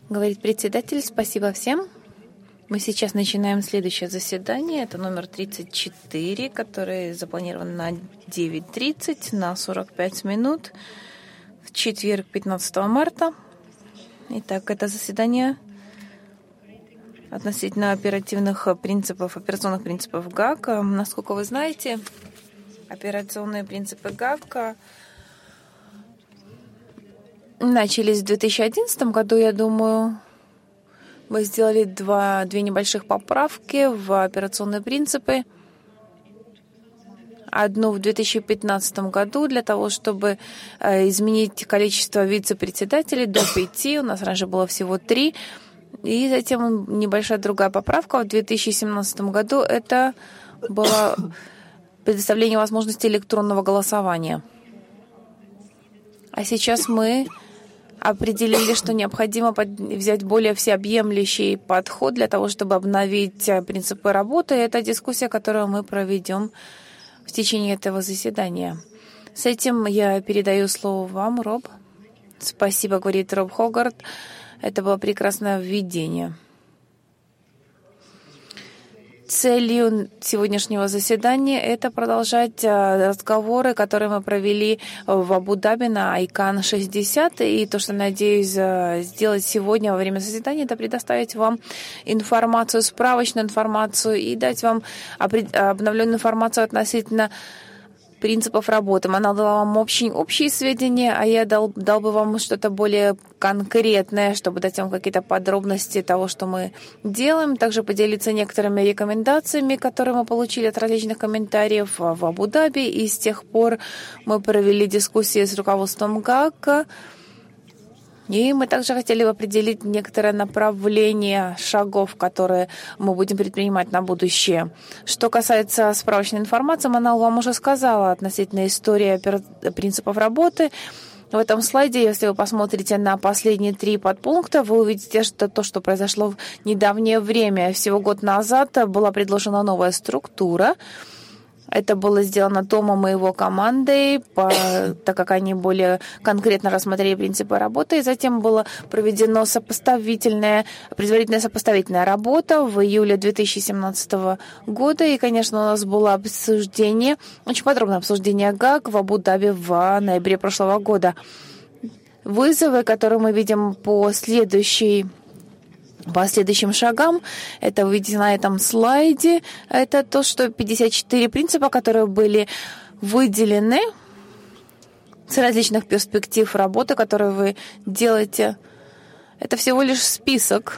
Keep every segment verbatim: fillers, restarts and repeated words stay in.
Говорит председатель, спасибо всем. Мы сейчас начинаем следующее заседание. Это номер тридцать четыре, которое запланировано на девять тридцать, на сорок пять минут, в четверг, пятнадцатого марта. Итак, это заседание относительно оперативных принципов, операционных принципов ГАК. Насколько вы знаете, операционные принципы ГАК начались в две тысячи одиннадцатом году, я думаю. Мы сделали два, две небольших поправки в операционные принципы. Одну в две тысячи пятнадцатом году для того, чтобы э, изменить количество вице-председателей до пяти. У нас раньше было всего три. И затем небольшая другая поправка в две тысячи семнадцатом году. Это было предоставление возможности электронного голосования. А сейчас мы определили, что необходимо взять более всеобъемлющий подход для того, чтобы обновить принципы работы. Это дискуссия, которую мы проведем в течение этого заседания. С этим я передаю слово вам, Роб. Спасибо, говорит Роб Хогарт. Это было прекрасное введение. Целью сегодняшнего заседания это продолжать разговоры, которые мы провели в Абу-Даби на Айкан шестьдесят. И то, что надеюсь сделать сегодня во время заседания, это предоставить вам информацию, справочную информацию и дать вам обновленную информацию относительно принципов работы. Она дала вам общие, общие сведения, а я дал, дал бы вам что-то более конкретное, чтобы дать вам какие-то подробности того, что мы делаем. Также поделиться некоторыми рекомендациями, которые мы получили от различных комментариев в Абу-Даби. И с тех пор мы провели дискуссии с руководством ГАК. И мы также хотели бы определить некоторое направление шагов, которые мы будем предпринимать на будущее. Что касается справочной информации, Манал вам уже сказала относительно истории принципов работы. В этом слайде, если вы посмотрите на последние три подпункта, вы увидите, что то, что произошло в недавнее время. Всего год назад была предложена новая структура. Это было сделано Томом и его командой, по, так как они более конкретно рассмотрели принципы работы. И затем была проведена сопоставительная, предварительная сопоставительная работа в июле две тысячи семнадцатого года. И, конечно, у нас было обсуждение, очень подробное обсуждение ГАК в Абу-Даби в ноябре прошлого года. Вызовы, которые мы видим по следующей По следующим шагам, это вы видите на этом слайде, это то, что пятьдесят четыре принципа, которые были выделены с различных перспектив работы, которые вы делаете. Это всего лишь список.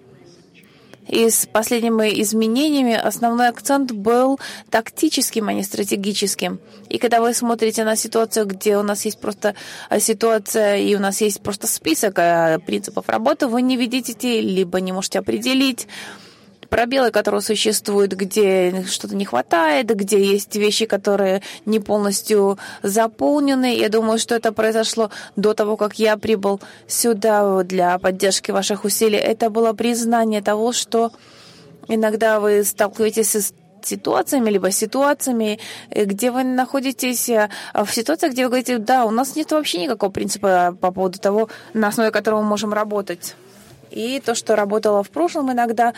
И с последними изменениями основной акцент был тактическим, а не стратегическим. И когда вы смотрите на ситуацию, где у нас есть просто ситуация и у нас есть просто список принципов работы, вы не видите, либо не можете определить пробелы, которые существуют, где что-то не хватает, где есть вещи, которые не полностью заполнены. Я думаю, что это произошло до того, как я прибыл сюда для поддержки ваших усилий. Это было признание того, что иногда вы сталкиваетесь с ситуациями, либо ситуациями, где вы находитесь в ситуациях, где вы говорите, да, у нас нет вообще никакого принципа по поводу того, на основе которого мы можем работать. И то, что работало в прошлом, иногда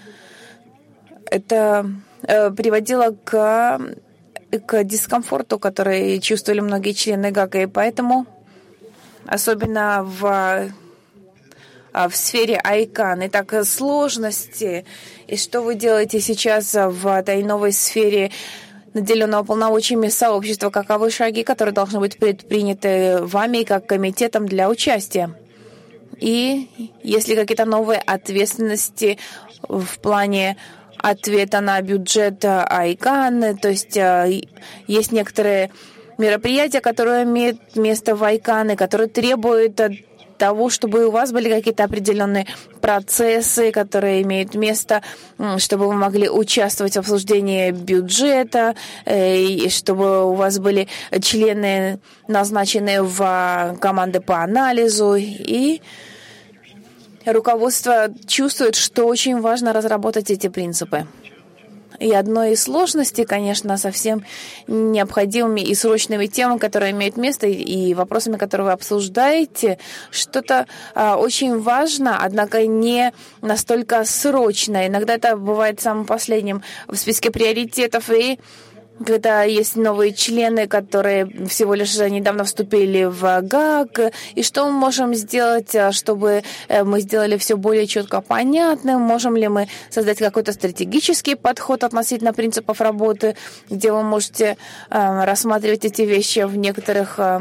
это э, приводило к, к дискомфорту, который чувствовали многие члены ГАК. И поэтому, особенно в, в сфере Айкан, и так сложности, и что вы делаете сейчас в этой новой сфере наделенного полномочиями сообщества, каковы шаги, которые должны быть предприняты вами как комитетом для участия. И есть ли какие-то новые ответственности в плане ответа на бюджет Айкан, то есть есть некоторые мероприятия, которые имеют место в Айкан, и которые требуют того, чтобы у вас были какие-то определенные процессы, которые имеют место, чтобы вы могли участвовать в обсуждении бюджета, и чтобы у вас были члены, назначенные в команды по анализу, и руководство чувствует, что очень важно разработать эти принципы. И одной из сложностей, конечно, совсем необходимыми и срочными темами, которые имеют место, и вопросами, которые вы обсуждаете, что-то а, очень важно, однако не настолько срочно. Иногда это бывает самым последним в списке приоритетов, и когда есть новые члены, которые всего лишь недавно вступили в ГАК, и что мы можем сделать, чтобы мы сделали все более четко понятным, можем ли мы создать какой-то стратегический подход относительно принципов работы, где вы можете э, рассматривать эти вещи в некоторых э,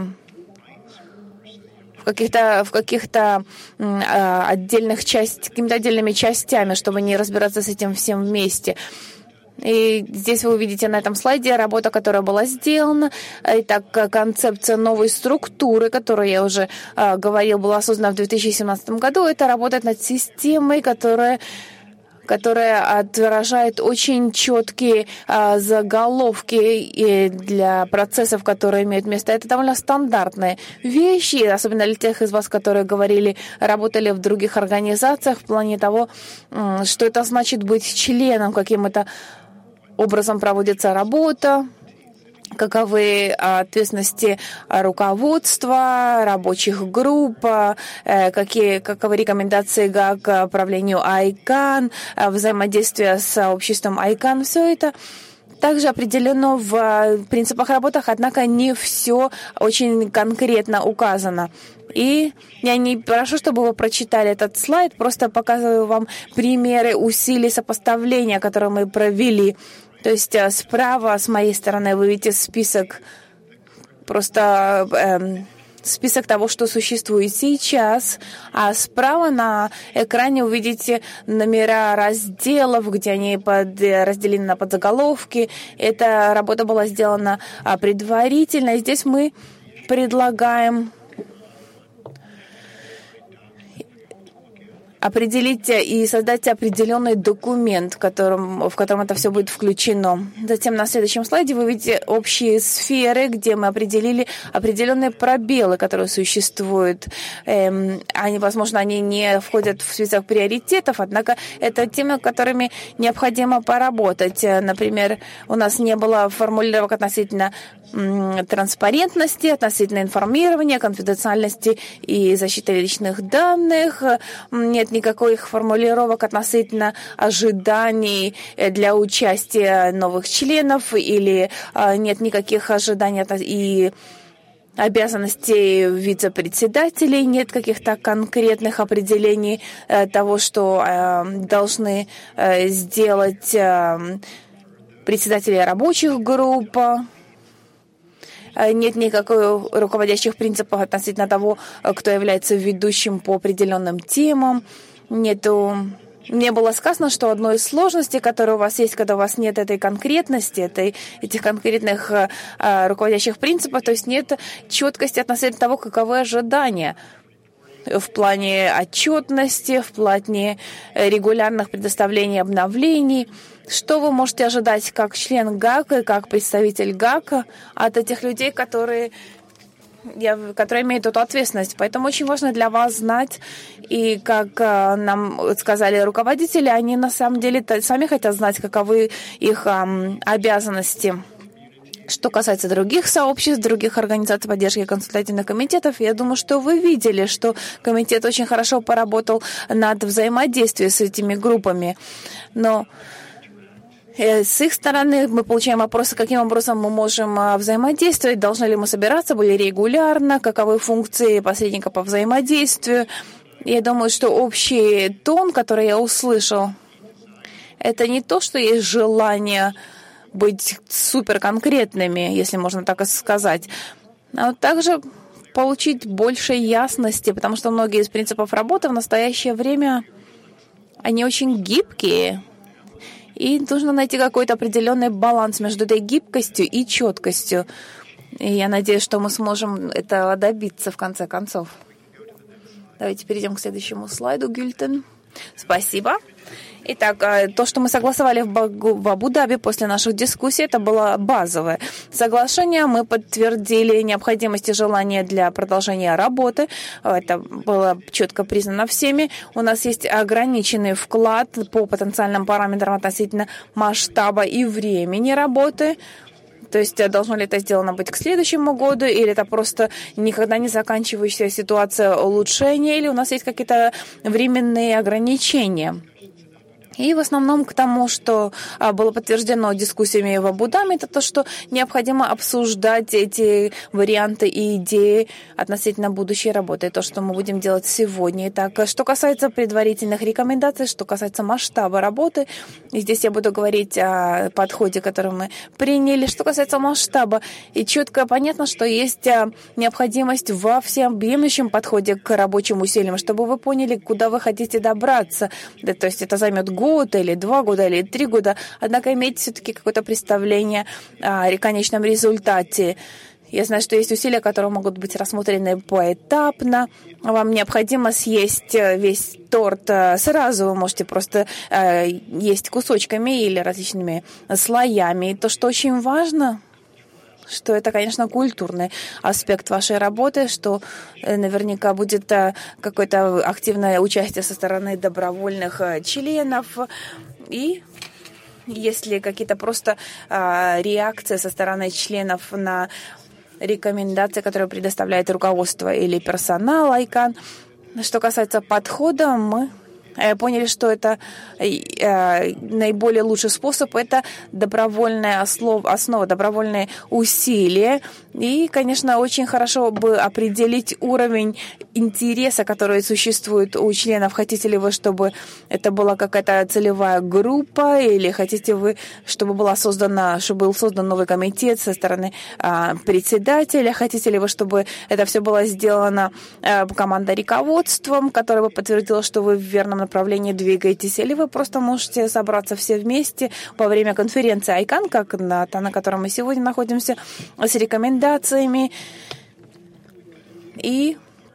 в каких-то в каких-то э, отдельных частях, какими-то отдельными частями, чтобы не разбираться с этим всем вместе. И здесь вы увидите на этом слайде работа, которая была сделана. Итак, концепция новой структуры, которую я уже э, говорил, была создана в две тысячи семнадцатом году. Это работает над системой, которая, которая отражает очень четкие э, заголовки для процессов, которые имеют место. Это довольно стандартные вещи, особенно для тех из вас, которые говорили, работали в других организациях, в плане того, э, что это значит быть членом, каким это образом проводится работа, каковы ответственности руководства, рабочих групп, какие, каковы рекомендации ГАК к правлению айкан, взаимодействие с обществом айкан. Все это также определено в принципах работы, однако не все очень конкретно указано. И я не прошу, чтобы вы прочитали этот слайд, просто показываю вам примеры усилий сопоставления, которые мы провели. То есть справа с моей стороны вы видите список, просто эм, список того, что существует сейчас, а справа на экране увидите номера разделов, где они под, разделены на подзаголовки. Эта работа была сделана предварительно. И здесь мы предлагаем определить и создать определенный документ, в котором, в котором это все будет включено. Затем на следующем слайде вы видите общие сферы, где мы определили определенные пробелы, которые существуют. Эм, они, возможно, они не входят в список приоритетов, однако это темы, которыми необходимо поработать. Например, у нас не было формулировок относительно м, транспарентности, относительно информирования, конфиденциальности и защиты личных данных. Нет никаких формулировок относительно ожиданий для участия новых членов, или нет никаких ожиданий и обязанностей вице-председателей, нет каких-то конкретных определений того, что должны сделать председатели рабочих групп. Нет никаких руководящих принципов относительно того, кто является ведущим по определенным темам. Нету... Мне было сказано, что одной из сложностей, которая у вас есть, когда у вас нет этой конкретности, этой, этих конкретных а, руководящих принципов, то есть нет четкости относительно того, каковы ожидания в плане отчетности, в плане регулярных предоставлений обновлений. Что вы можете ожидать как член ГАК и как представитель ГАК от этих людей, которые, которые имеют эту ответственность? Поэтому очень важно для вас знать, и как нам сказали руководители, они на самом деле сами хотят знать, каковы их обязанности. Что касается других сообществ, других организаций поддержки консультативных комитетов, я думаю, что вы видели, что комитет очень хорошо поработал над взаимодействием с этими группами. Но с их стороны мы получаем вопросы, каким образом мы можем взаимодействовать, должны ли мы собираться более регулярно, каковы функции посредника по взаимодействию. Я думаю, что общий тон, который я услышал, это не то, что есть желание быть суперконкретными, если можно так сказать, а также получить больше ясности, потому что многие из принципов работы в настоящее время, они очень гибкие. И нужно найти какой-то определенный баланс между этой гибкостью и четкостью. И я надеюсь, что мы сможем этого добиться в конце концов. Давайте перейдем к следующему слайду, Гюльтен. Спасибо. Итак, то, что мы согласовали в Абу-Даби после наших дискуссий, это было базовое соглашение. Мы подтвердили необходимость и желание для продолжения работы. Это было четко признано всеми. У нас есть ограниченный вклад по потенциальным параметрам относительно масштаба и времени работы. То есть должно ли это сделано быть к следующему году, или это просто никогда не заканчивающаяся ситуация улучшения, или у нас есть какие-то временные ограничения. И в основном к тому, что было подтверждено дискуссиями в Абу-Даби, это то, что необходимо обсуждать эти варианты и идеи относительно будущей работы, то, что мы будем делать сегодня. Итак, что касается предварительных рекомендаций, что касается масштаба работы, и здесь я буду говорить о подходе, который мы приняли. Что касается масштаба, и четко понятно, что есть необходимость во всеобъемлющем подходе к рабочим усилиям, чтобы вы поняли, куда вы хотите добраться. Да, то есть это займет год, год или два года или три года, однако иметь все-таки какое-то представление о конечном результате. Я знаю, что есть усилия, которые могут быть рассмотрены поэтапно. Вам необходимо съесть весь торт сразу. Вы можете просто э, есть кусочками или различными слоями. И то, что очень важно, что это, конечно, культурный аспект вашей работы, что наверняка будет какое-то активное участие со стороны добровольных членов. И если какие-то просто реакции со стороны членов на рекомендации, которые предоставляет руководство или персонал Айкан. Что касается подхода, мы поняли, что это э, наиболее лучший способ — это добровольная основа, основа, добровольные усилия. И, конечно, очень хорошо бы определить уровень интереса, который существует у членов. Хотите ли вы, чтобы это была какая-то целевая группа, или хотите вы, чтобы была создана, чтобы был создан новый комитет со стороны э, председателя? Хотите ли вы, чтобы это все было сделано э, командой руководством, которая бы подтвердила, что вы в верном направлении двигаетесь, или вы просто можете собраться все вместе во время конференции Айкан, как на, та, на которой мы сегодня находимся, с рекомендациями и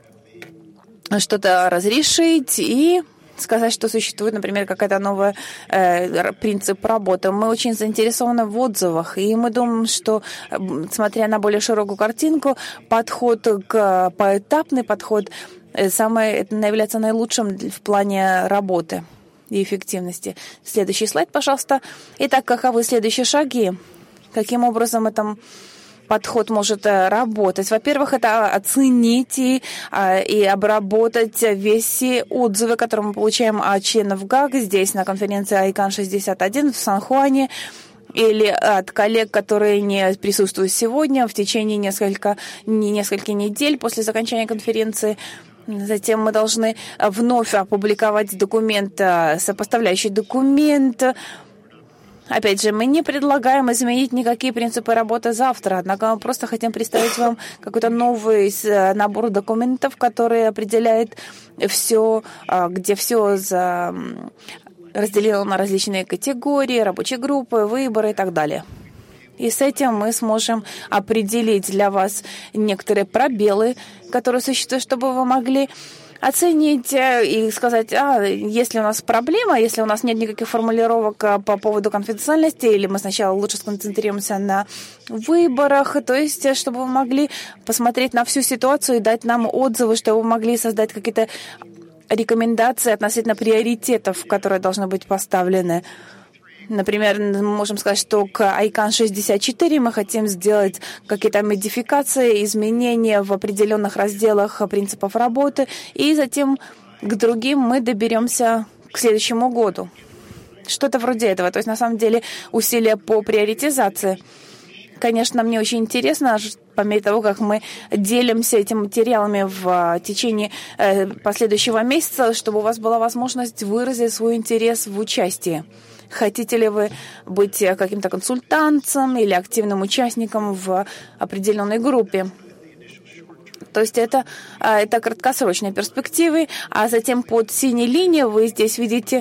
что-то разрешить и сказать, что существует, например, какая-то новая э, принцип работы. Мы очень заинтересованы в отзывах, и мы думаем, что, смотря на более широкую картинку, подход к поэтапный подход самое, это является наилучшим в плане работы и эффективности. Следующий слайд, пожалуйста. Итак, каковы следующие шаги? Каким образом это подход может работать? Во-первых, это оценить и, и обработать все отзывы, которые мы получаем от членов ГАГ здесь на конференции Айкан шестьдесят один в Сан-Хуане, или от коллег, которые не присутствуют сегодня в течение несколько, нескольких недель после окончания конференции. Затем мы должны вновь опубликовать документ, сопоставляющий документ. Опять же, мы не предлагаем изменить никакие принципы работы завтра, однако мы просто хотим представить вам какой-то новый набор документов, который определяет все, где все за... разделено на различные категории, рабочие группы, выборы и так далее. И с этим мы сможем определить для вас некоторые пробелы, которые существуют, чтобы вы могли оценить и сказать, а, если у нас проблема, если у нас нет никаких формулировок по поводу конфиденциальности, или мы сначала лучше сконцентрируемся на выборах, то есть, чтобы вы могли посмотреть на всю ситуацию и дать нам отзывы, чтобы вы могли создать какие-то рекомендации относительно приоритетов, которые должны быть поставлены. Например, мы можем сказать, что к Айкан шестьдесят четыре мы хотим сделать какие-то модификации, изменения в определенных разделах принципов работы, и затем к другим мы доберемся к следующему году. Что-то вроде этого. То есть, на самом деле, усилия по приоритизации. Конечно, мне очень интересно, по мере того, как мы делимся этими материалами в течение последующего месяца, чтобы у вас была возможность выразить свой интерес в участии. Хотите ли вы быть каким-то консультантом или активным участником в определенной группе? То есть это, это краткосрочные перспективы, а затем под синей линией вы здесь видите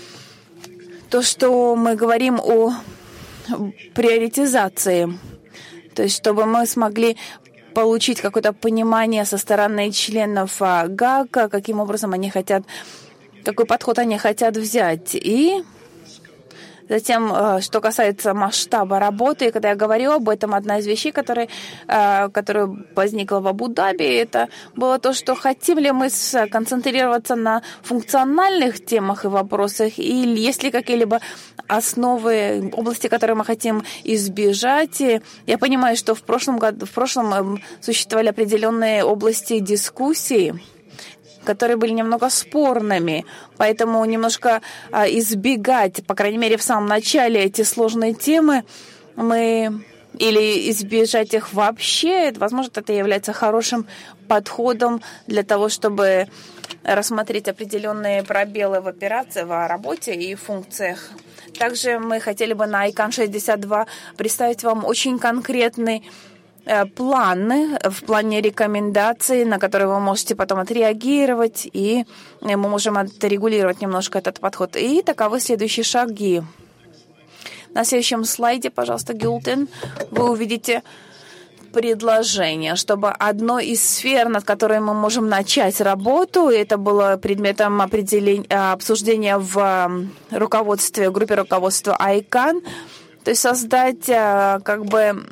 то, что мы говорим о приоритизации. То есть чтобы мы смогли получить какое-то понимание со стороны членов ГАГ, каким образом они хотят какой подход они хотят взять. И затем, что касается масштаба работы, когда я говорю об этом, одна из вещей, которая, которая возникла в Абу-Даби, это было то, что хотим ли мы концентрироваться на функциональных темах и вопросах, или есть ли какие-либо основы, области, которые мы хотим избежать. И я понимаю, что в прошлом году, в прошлом существовали определенные области дискуссий, которые были немного спорными, поэтому немножко а, избегать, по крайней мере, в самом начале эти сложные темы, мы или избежать их вообще, возможно, это является хорошим подходом для того, чтобы рассмотреть определенные пробелы в операции, в работе и функциях. Также мы хотели бы на айкан шестьдесят два представить вам очень конкретный планы в плане рекомендаций, на которые вы можете потом отреагировать, и мы можем отрегулировать немножко этот подход. И таковы следующие шаги. На следующем слайде, пожалуйста, Гюлтен, вы увидите предложение, чтобы одной из сфер, над которой мы можем начать работу, это было предметом определения, обсуждения в руководстве, группе руководства айкан, то есть создать как бы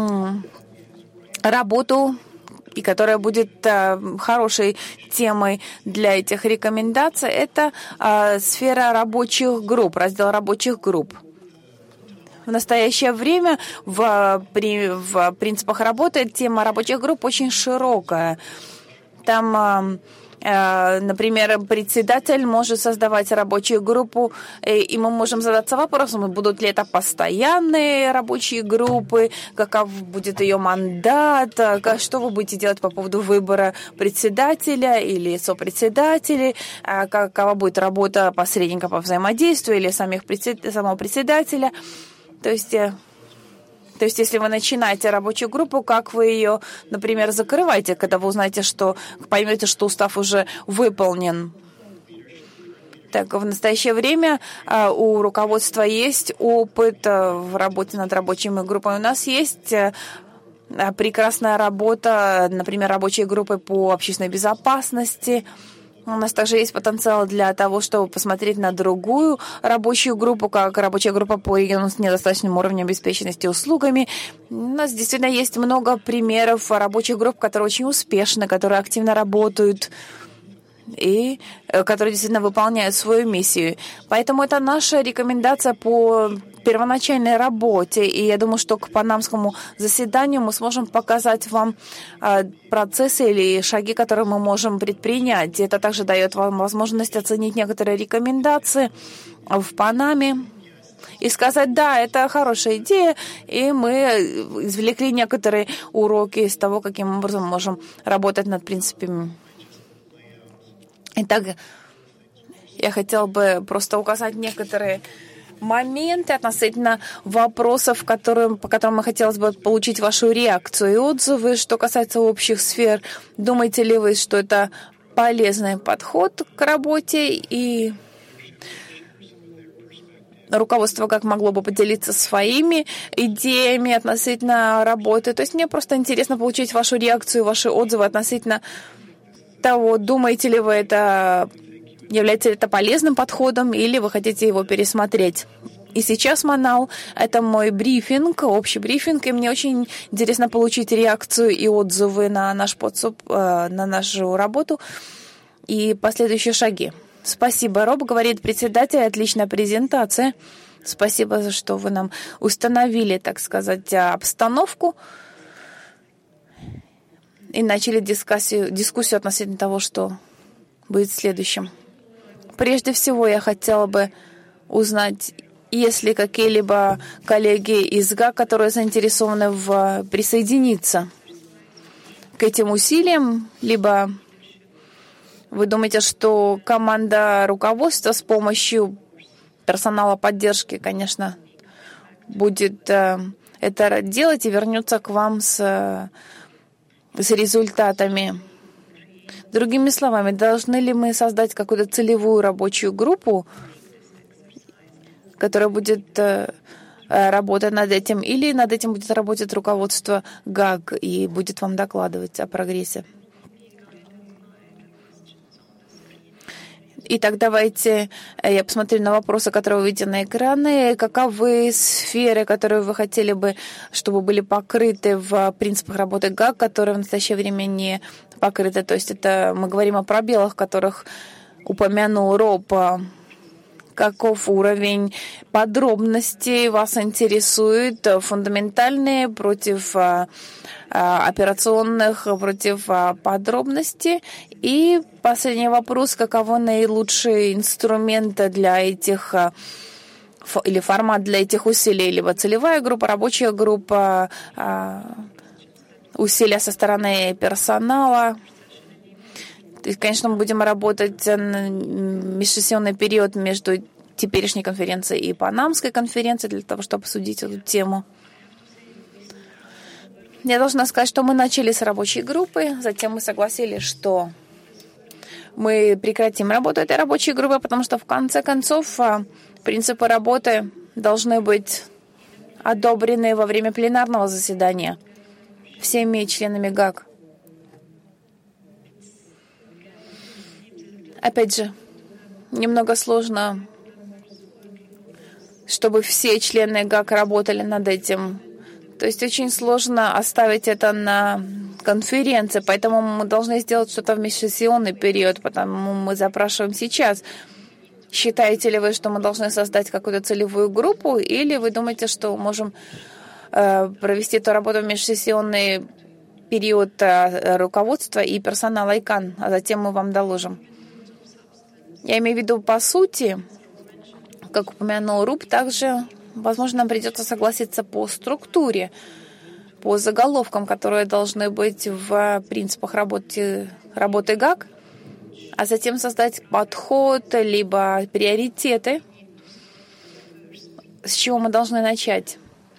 работу, и которая будет э, хорошей темой для этих рекомендаций, это э, сфера рабочих групп, раздел рабочих групп. В настоящее время в, при, в принципах работы тема рабочих групп очень широкая. Там э, например, председатель может создавать рабочую группу, и мы можем задаться вопросом, будут ли это постоянные рабочие группы, каков будет ее мандат, что вы будете делать по поводу выбора председателя или сопредседателей, какова будет работа посредника по взаимодействию или самих председ... самого председателя. То есть... То есть, если вы начинаете рабочую группу, как вы ее, например, закрываете, когда вы узнаете, что поймете, что устав уже выполнен. Так, в настоящее время а, у руководства есть опыт а, в работе над рабочими группами. У нас есть а, прекрасная работа, например, рабочие группы по общественной безопасности. У нас также есть потенциал для того, чтобы посмотреть на другую рабочую группу, как рабочая группа по региону с недостаточным уровнем обеспеченности услугами. У нас действительно есть много примеров рабочих групп, которые очень успешны, которые активно работают и которые действительно выполняют свою миссию. Поэтому это наша рекомендация по первоначальной работе. И я думаю, что к панамскому заседанию мы сможем показать вам процессы или шаги, которые мы можем предпринять. И это также дает вам возможность оценить некоторые рекомендации в Панаме и сказать, да, это хорошая идея, и мы извлекли некоторые уроки из того, каким образом мы можем работать над принципами. Итак, я хотела бы просто указать некоторые моменты относительно вопросов, которые, по которым мы хотелось бы получить вашу реакцию и отзывы. Что касается общих сфер, думаете ли вы, что это полезный подход к работе, и руководство как могло бы поделиться своими идеями относительно работы? То есть мне просто интересно получить вашу реакцию, ваши отзывы относительно того, думаете ли вы, это является ли это полезным подходом, или вы хотите его пересмотреть. И сейчас, Манал, это мой брифинг, общий брифинг, и мне очень интересно получить реакцию и отзывы на наш подсуп, на нашу работу и последующие шаги. Спасибо, Роб, говорит председатель, отличная презентация. Спасибо, за что вы нам установили, так сказать, обстановку и начали дискуссию, дискуссию относительно того, что будет следующим. Прежде всего, я хотела бы узнать, есть ли какие-либо коллеги из ГА, которые заинтересованы в присоединиться к этим усилиям, либо вы думаете, что команда руководства с помощью персонала поддержки, конечно, будет это делать и вернется к вам с с результатами. Другими словами, должны ли мы создать какую-то целевую рабочую группу, которая будет работать над этим, или над этим будет работать руководство ГАГ и будет вам докладывать о прогрессе? Итак, давайте я посмотрю на вопросы, которые вы видите на экране. Каковы сферы, которые вы хотели бы, чтобы были покрыты в принципах работы ГАК, которые в настоящее время не покрыты? То есть это мы говорим о пробелах, которых упомянул Роб. Каков уровень подробностей вас интересует? Фундаментальные против операционных, против подробностей. И последний вопрос. Каково наилучший инструмент для этих или формат для этих усилий? Либо целевая группа, рабочая группа, усилия со стороны персонала. То есть, конечно, мы будем работать на межсессионный период между теперешней конференцией и Панамской конференцией для того, чтобы обсудить эту тему. Я должна сказать, что мы начали с рабочей группы, затем мы согласились, что мы прекратим работу этой рабочей группы, потому что в конце концов принципы работы должны быть одобрены во время пленарного заседания всеми членами ГАК. Опять же, немного сложно, чтобы все члены ГАК работали над этим. То есть очень сложно оставить это на конференции, поэтому мы должны сделать что-то в межсессионный период, потому мы запрашиваем сейчас. Считаете ли вы, что мы должны создать какую-то целевую группу, или вы думаете, что можем э, провести эту работу в межсессионный период э, руководства и персонала ай кан, а затем мы вам доложим? Я имею в виду, по сути, как упомянул Руб, также, возможно, нам придется согласиться по структуре, по заголовкам, которые должны быть в принципах работы, работы ГАК, а затем создать подход, либо приоритеты, с чего мы должны начать.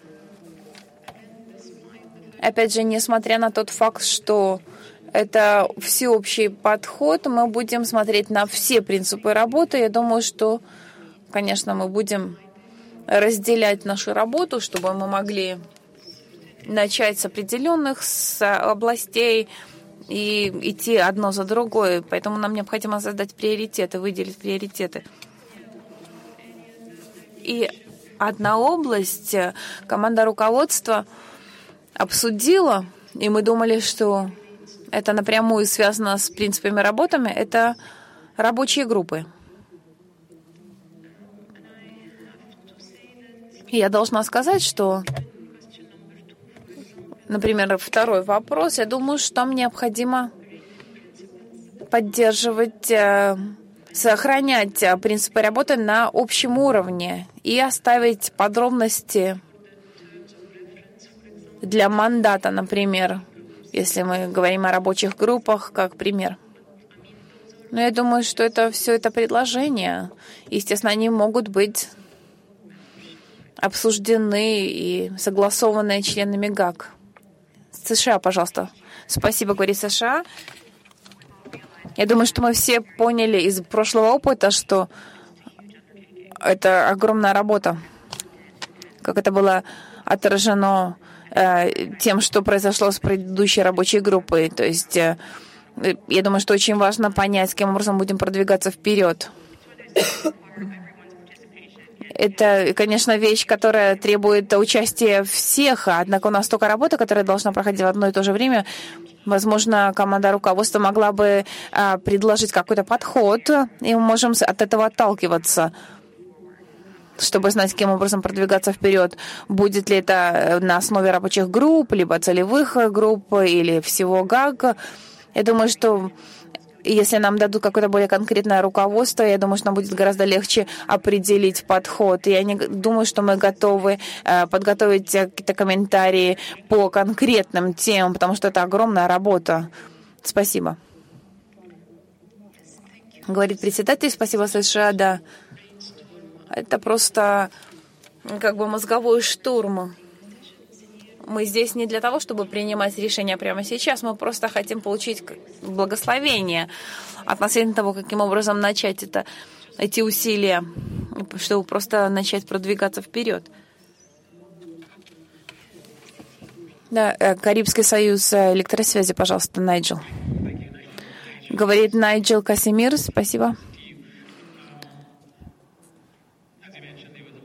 Опять же, несмотря на тот факт, что это всеобщий подход, мы будем смотреть на все принципы работы. Я думаю, что, конечно, мы будем разделять нашу работу, чтобы мы могли начать с определенных с областей и идти одно за другой. Поэтому нам необходимо создать приоритеты, выделить приоритеты. И одна область команда руководства обсудила, и мы думали, что это напрямую связано с принципами работы, это рабочие группы. И я должна сказать, что, например, второй вопрос, я думаю, что нам необходимо поддерживать, сохранять принципы работы на общем уровне и оставить подробности для мандата, например, если мы говорим о рабочих группах, как пример. Но я думаю, что это все это предложения. Естественно, они могут быть обсуждены и согласованы членами ГАК. США, пожалуйста. Спасибо, говорит США. Я думаю, что мы все поняли из прошлого опыта, что это огромная работа. Как это было отражено тем, что произошло с предыдущей рабочей группой. То есть я думаю, что очень важно понять, каким образом будем продвигаться вперед. Это, конечно, вещь, которая требует участия всех, однако у нас столько работы, которая должна проходить в одно и то же время. Возможно, команда руководства могла бы предложить какой-то подход, и мы можем от этого отталкиваться, чтобы знать, каким образом продвигаться вперед. Будет ли это на основе рабочих групп, либо целевых групп, или всего ГАК. Я думаю, что если нам дадут какое-то более конкретное руководство, я думаю, что нам будет гораздо легче определить подход. Я не думаю, что мы готовы подготовить какие-то комментарии по конкретным темам, потому что это огромная работа. Спасибо. Говорит председатель, спасибо, США, да. Это просто как бы мозговой штурм. Мы здесь не для того, чтобы принимать решения прямо сейчас. Мы просто хотим получить благословение относительно того, каким образом начать это, эти усилия, чтобы просто начать продвигаться вперед. Да, Карибский союз электросвязи, пожалуйста, Найджел. Говорит Найджел Касимир, спасибо.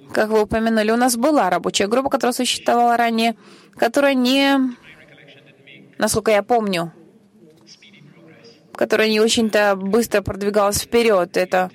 Как вы упомянули, у нас была рабочая группа, которая существовала ранее, которая не, насколько я помню, которая не очень-то быстро продвигалась вперед. Это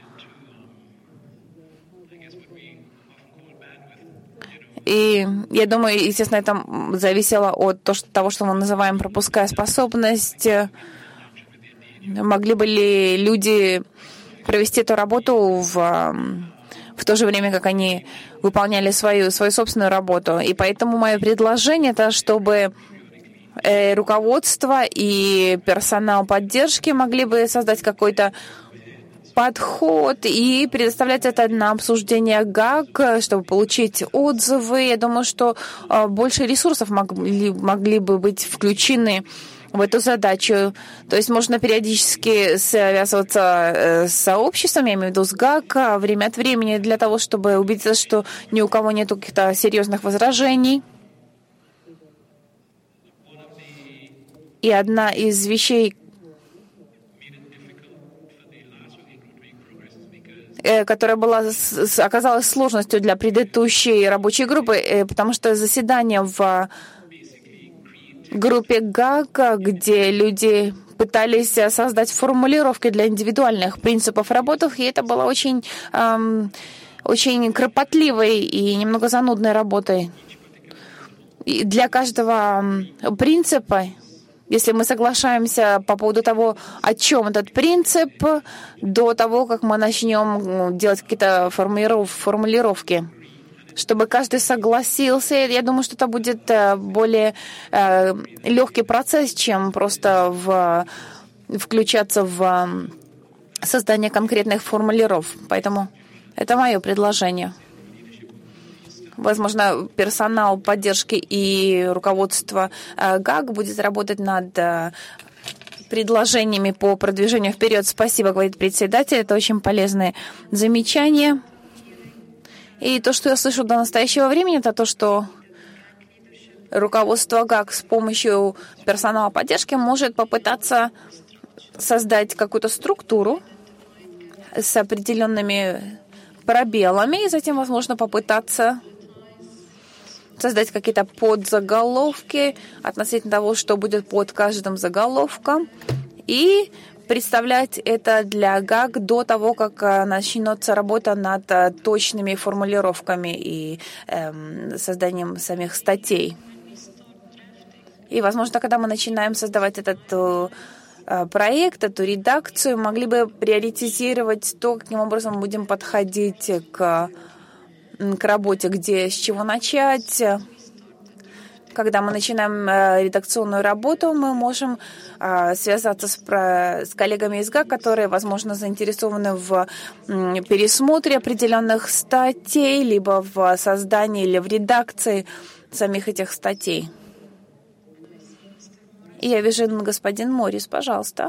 И я думаю, естественно, это зависело от того, что мы называем пропускная способность. Могли бы ли люди провести эту работу в, в то же время, как они выполняли свою, свою собственную работу? И поэтому мое предложение — это чтобы руководство и персонал поддержки могли бы создать какой-то подход и предоставлять это на обсуждение ГАГ, чтобы получить отзывы. Я думаю, что больше ресурсов могли, могли бы быть включены в эту задачу. То есть можно периодически связываться с сообществом, я имею в виду с ГАГ, время от времени, для того, чтобы убедиться, что ни у кого нет каких-то серьезных возражений. И одна из вещей, которая была, оказалась сложностью для предыдущей рабочей группы, потому что заседание в группе ГАГ, где люди пытались создать формулировки для индивидуальных принципов работы, и это было очень, эм, очень кропотливой и немного занудной работой. И для каждого принципа, если мы соглашаемся по поводу того, о чем этот принцип, до того, как мы начнем делать какие-то формулировки, чтобы каждый согласился, я думаю, что это будет более э, легкий процесс, чем просто в, включаться в создание конкретных формулировок. Поэтому это мое предложение. Возможно, персонал поддержки и руководство ГАГ будет работать над предложениями по продвижению вперед. Спасибо, говорит председатель. Это очень полезные замечания. И то, что я слышу до настоящего времени, это то, что руководство ГАГ с помощью персонала поддержки может попытаться создать какую-то структуру с определенными пробелами, и затем, возможно, попытаться создать какие-то подзаголовки относительно того, что будет под каждым заголовком, и представлять это для ГАГ до того, как начнется работа над точными формулировками и эм, созданием самих статей. И, возможно, когда мы начинаем создавать этот э, проект, эту редакцию, могли бы приоритизировать то, каким образом мы будем подходить к к работе, где, с чего начать. Когда мы начинаем редакционную работу, мы можем связаться с, с коллегами из ГАГ, которые, возможно, заинтересованы в пересмотре определенных статей, либо в создании или в редакции самих этих статей. И я вижу, господин Моррис, пожалуйста.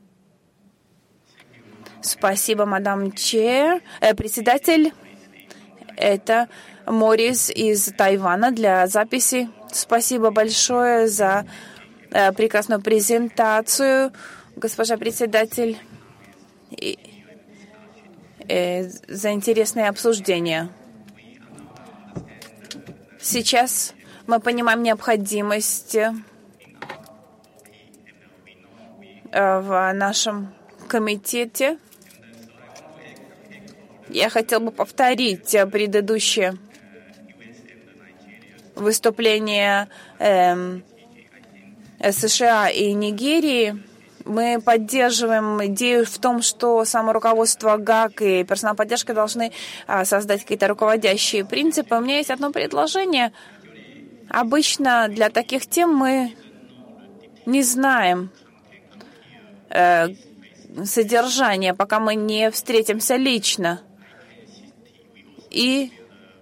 Спасибо, мадам Че, э, председатель. Это Моррис из Тайваня для записи. Спасибо большое за э, прекрасную презентацию, госпожа председатель, и э, за интересное обсуждение. Сейчас мы понимаем необходимость э, в нашем комитете. Я хотел бы повторить предыдущее выступление э, США и Нигерии. Мы поддерживаем идею в том, что само руководство ГАГ и персонал поддержки должны э, создать какие-то руководящие принципы. У меня есть одно предложение. Обычно для таких тем мы не знаем э, содержания, пока мы не встретимся лично. И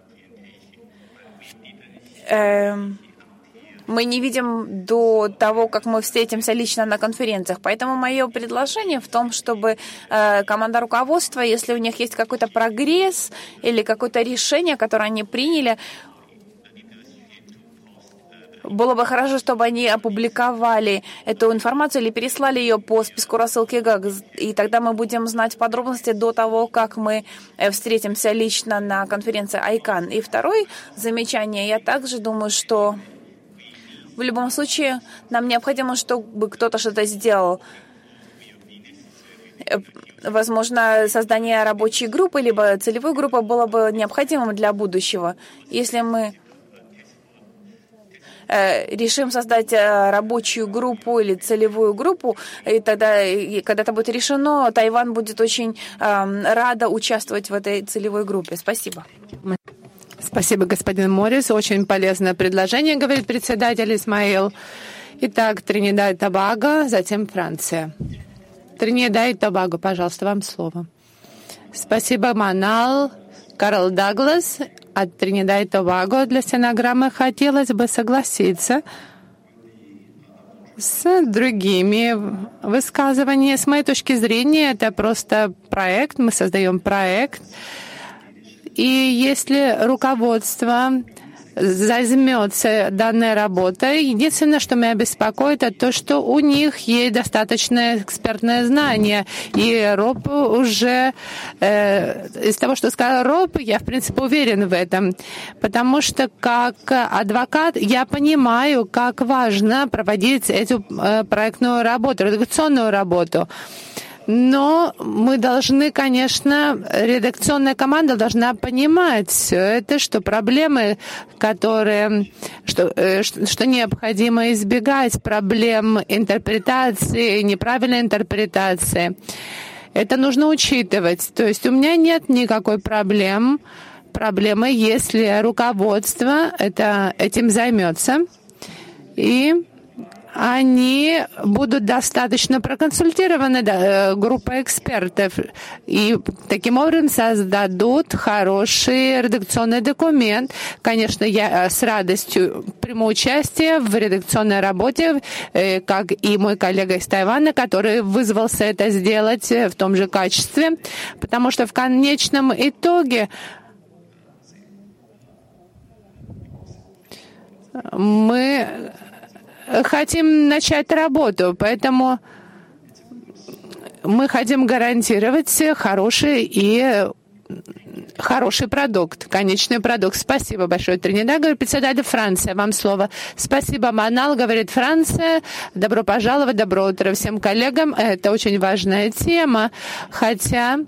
э, мы не видим до того, как мы встретимся лично на конференциях. Поэтому мое предложение в том, чтобы э, команда руководства, если у них есть какой-то прогресс или какое-то решение, которое они приняли, было бы хорошо, чтобы они опубликовали эту информацию или переслали ее по списку рассылки ГАГ, и тогда мы будем знать подробности до того, как мы встретимся лично на конференции айкан. И второе замечание, я также думаю, что в любом случае нам необходимо, чтобы кто-то что-то сделал. Возможно, создание рабочей группы либо целевой группы было бы необходимым для будущего. Если мы решим создать рабочую группу или целевую группу, и тогда, и когда это будет решено, Тайвань будет очень э, рада участвовать в этой целевой группе. Спасибо. Спасибо, господин Моррис. Очень полезное предложение, говорит председатель Исмаил. Итак, Тринидад и Тобаго, затем Франция. Тринидад и Тобаго, пожалуйста, вам слово. Спасибо, Манал. Карл Даглас от Тринидад и Тобаго. Для стенограммы хотелось бы согласиться с другими высказываниями. С моей точки зрения, это просто проект, мы создаем проект. И если руководство займется данной работой, единственное, что меня беспокоит, это то, что у них есть достаточное экспертное знание. И Роб уже, э, из того, что сказал Роб, я, в принципе, уверен в этом. Потому что как адвокат я понимаю, как важно проводить эту э, проектную работу, редакционную работу. Но мы должны, конечно, редакционная команда должна понимать все это, что проблемы, которые, что, что необходимо избегать проблем интерпретации, неправильной интерпретации. Это нужно учитывать. То есть у меня нет никакой проблем, проблемы, если руководство это, этим займется. И они будут достаточно проконсультированы, да, группой экспертов, и таким образом создадут хороший редакционный документ. Конечно, я с радостью приму участие в редакционной работе, как и мой коллега из Тайваня, который вызвался это сделать в том же качестве, потому что в конечном итоге мы хотим начать работу, поэтому мы хотим гарантировать хороший и хороший продукт, конечный продукт. Спасибо большое, Тринидад, говорит председатель. Франция, вам слово. Спасибо, Манал, говорит Франция. Добро пожаловать, доброе утро всем коллегам. Это очень важная тема, хотя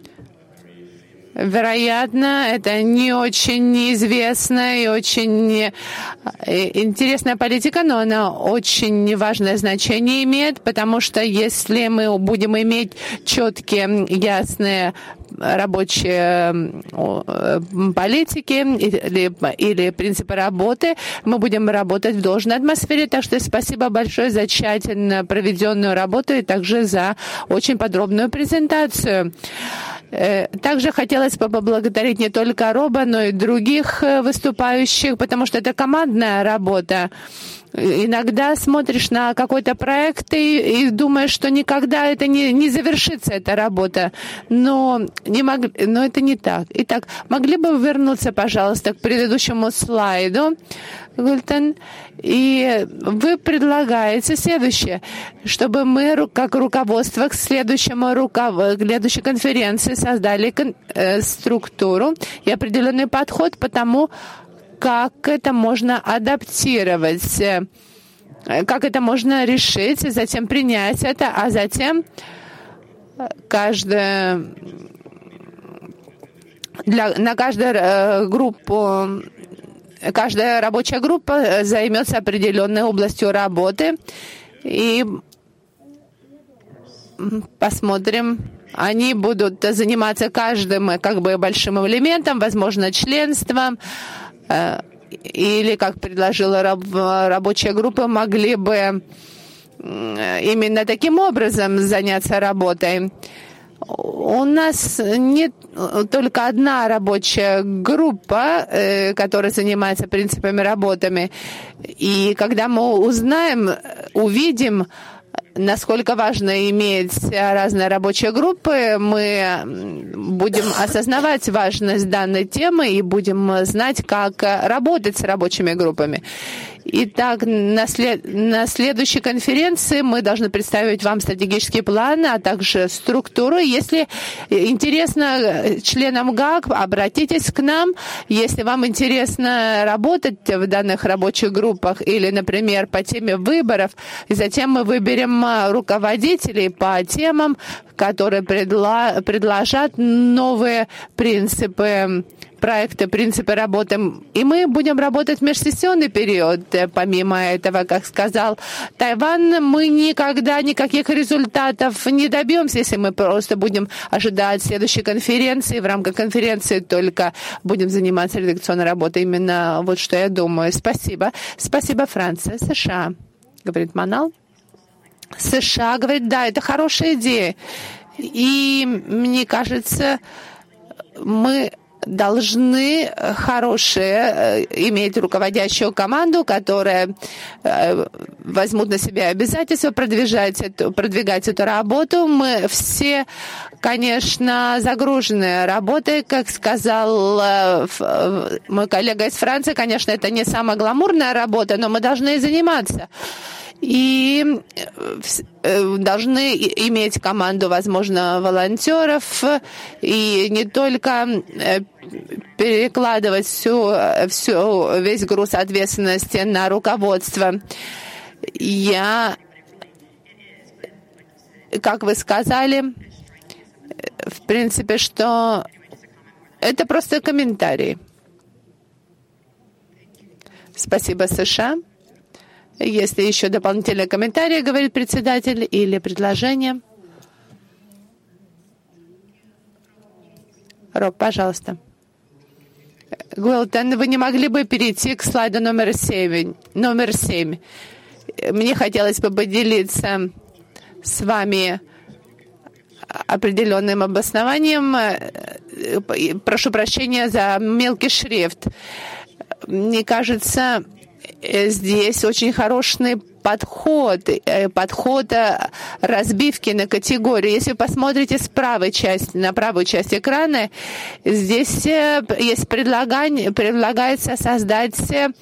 вероятно, это не очень неизвестная и очень интересная политика, но она очень важное значение имеет, потому что если мы будем иметь четкие, ясные рабочие политики или, или принципы работы, мы будем работать в должной атмосфере. Так что спасибо большое за тщательно проведенную работу и также за очень подробную презентацию. Также хотелось бы поблагодарить не только Роба, но и других выступающих, потому что это командная работа. Иногда смотришь на какой-то проект и, и думаешь, что никогда это не, не завершится, эта работа. Но, не мог, но это не так. Итак, могли бы вы вернуться, пожалуйста, к предыдущему слайду, Гультен? И вы предлагаете следующее, чтобы мы, как руководство, к следующему руков... к следующей конференции создали кон... э, структуру и определенный подход по тому, как это можно адаптировать, как это можно решить, затем принять это, а затем каждая, для, на каждую группу, каждая рабочая группа займется определенной областью работы, и посмотрим. Они будут заниматься каждым как бы большим элементом, возможно, членством, или, как предложила рабочая группа, могли бы именно таким образом заняться работой. У нас не только одна рабочая группа, которая занимается принципами работами. И когда мы узнаем, увидим, насколько важно иметь разные рабочие группы, мы будем осознавать важность данной темы и будем знать, как работать с рабочими группами. Итак, на, след... на следующей конференции мы должны представить вам стратегический план, а также структуру. Если интересно членам ГАК, обратитесь к нам. Если вам интересно работать в данных рабочих группах или, например, по теме выборов, и затем мы выберем руководителей по темам, которые предла... предложат новые принципы проекты, принципы работы. И мы будем работать в межсессионный период. Помимо этого, как сказал Тайван, мы никогда никаких результатов не добьемся, если мы просто будем ожидать следующей конференции. В рамках конференции только будем заниматься редакционной работой. Именно вот что я думаю. Спасибо. Спасибо, Франция. США, говорит Манал. США говорит, да, это хорошая идея. И мне кажется, мы должны хорошие иметь руководящую команду, которая возьмут на себя обязательства продвигать эту, продвигать эту работу. Мы все, конечно, загружены работой, как сказал мой коллега из Франции. Конечно, это не самая гламурная работа, но мы должны заниматься. И должны иметь команду, возможно, волонтеров, и не только перекладывать всю, всю, весь груз ответственности на руководство. Я, как вы сказали, в принципе, что это просто комментарий. Спасибо, США. Если еще дополнительные комментарии, говорит председатель, или предложение. Роб, пожалуйста. Гуэлтон, вы не могли бы перейти к слайду номер семь? Номер семь. Мне хотелось бы поделиться с вами определенным обоснованием. Прошу прощения за мелкий шрифт. Мне кажется, здесь очень хороший подход, подход разбивки на категории. Если вы посмотрите с правой части, на правую часть экрана, здесь есть предлагание, предлагается создать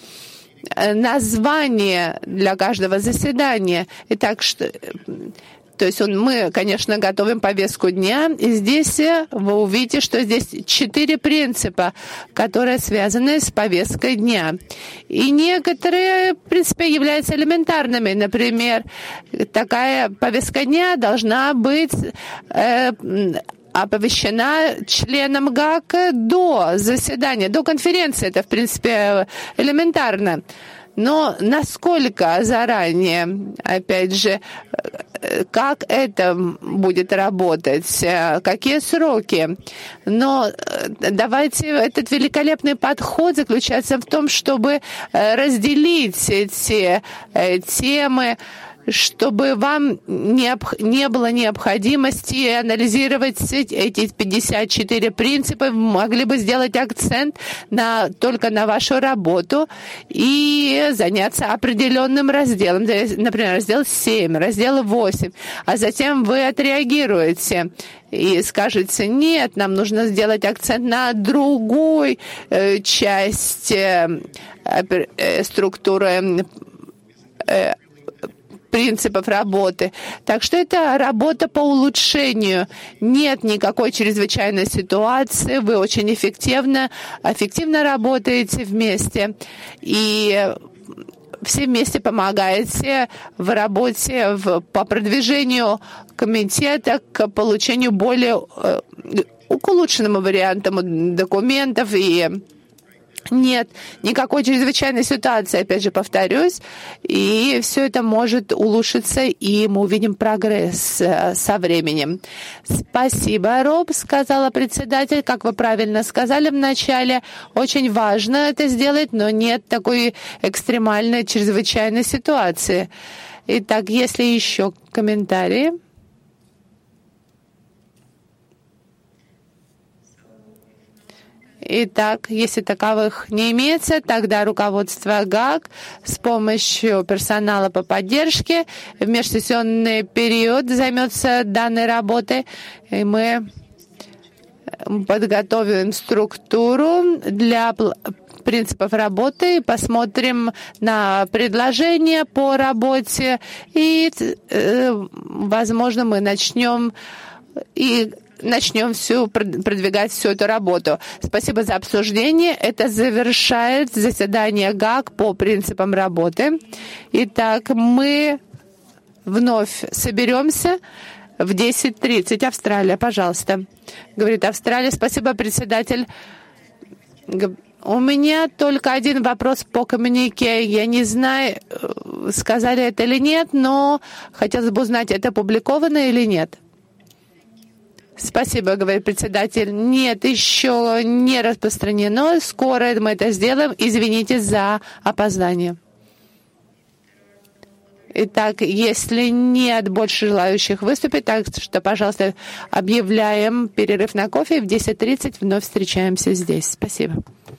название для каждого заседания. Итак, что... То есть он, мы, конечно, готовим повестку дня, и здесь вы увидите, что здесь четыре принципа, которые связаны с повесткой дня. И некоторые, в принципе, являются элементарными. Например, такая повестка дня должна быть э, оповещена членам ГАК до заседания, до конференции. Это, в принципе, элементарно. Но насколько заранее, опять же, как это будет работать, какие сроки. Но давайте, этот великолепный подход заключается в том, чтобы разделить эти темы, чтобы вам не, не было необходимости анализировать эти пятьдесят четыре принципа, вы могли бы сделать акцент на, только на вашу работу и заняться определенным разделом, например, раздел семь, раздел восемь, а затем вы отреагируете и скажете, нет, нам нужно сделать акцент на другой э, части э, структуры э, принципов работы. Так что это работа по улучшению. Нет никакой чрезвычайной ситуации. Вы очень эффективно, эффективно работаете вместе. И все вместе помогаете в работе в, по продвижению комитета к получению более э, к улучшенному варианту документов. И нет никакой чрезвычайной ситуации, опять же повторюсь, и все это может улучшиться, и мы увидим прогресс со временем. Спасибо, Роб, сказала председатель. Как вы правильно сказали в начале, очень важно это сделать, но нет такой экстремальной чрезвычайной ситуации. Итак, если еще комментарии. Итак, если таковых не имеется, тогда руководство ГАК с помощью персонала по поддержке в межсессионный период займется данной работой, и мы подготовим структуру для принципов работы, посмотрим на предложения по работе, и, возможно, мы начнем и начнем всю продвигать всю эту работу. Спасибо за обсуждение. Это завершает заседание ГАК по принципам работы. Итак, мы вновь соберемся в десять тридцать. Австралия, пожалуйста. Говорит Австралия. Спасибо, председатель. У меня только один вопрос по коммюнике. Я не знаю, сказали это или нет, но хотелось бы узнать, это опубликовано или нет. Спасибо, говорит председатель. Нет, еще не распространено. Скоро мы это сделаем. Извините за опоздание. Итак, если нет больше желающих выступить, так что, пожалуйста, объявляем перерыв на кофе. В десять тридцать вновь встречаемся здесь. Спасибо.